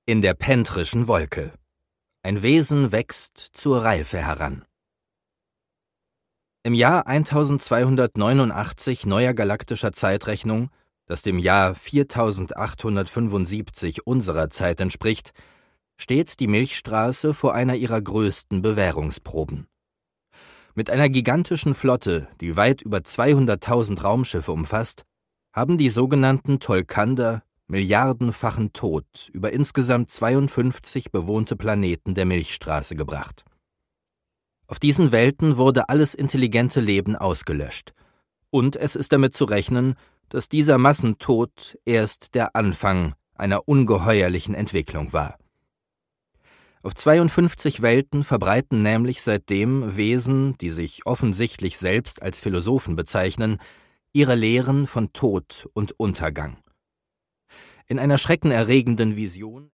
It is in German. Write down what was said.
In der pentrischen Wolke. Ein Wesen wächst zur Reife heran. Im Jahr 1289 neuer galaktischer Zeitrechnung, das dem Jahr 4875 unserer Zeit entspricht, steht die Milchstraße vor einer ihrer größten Bewährungsproben. Mit einer gigantischen Flotte, die weit über 200.000 Raumschiffe umfasst, haben die sogenannten Tolkander milliardenfachen Tod über insgesamt 52 bewohnte Planeten der Milchstraße gebracht. Auf diesen Welten wurde alles intelligente Leben ausgelöscht. Und es ist damit zu rechnen, dass dieser Massentod erst der Anfang einer ungeheuerlichen Entwicklung war. Auf 52 Welten verbreiten nämlich seitdem Wesen, die sich offensichtlich selbst als Philosophen bezeichnen, ihre Lehren von Tod und Untergang. In einer schreckenerregenden Vision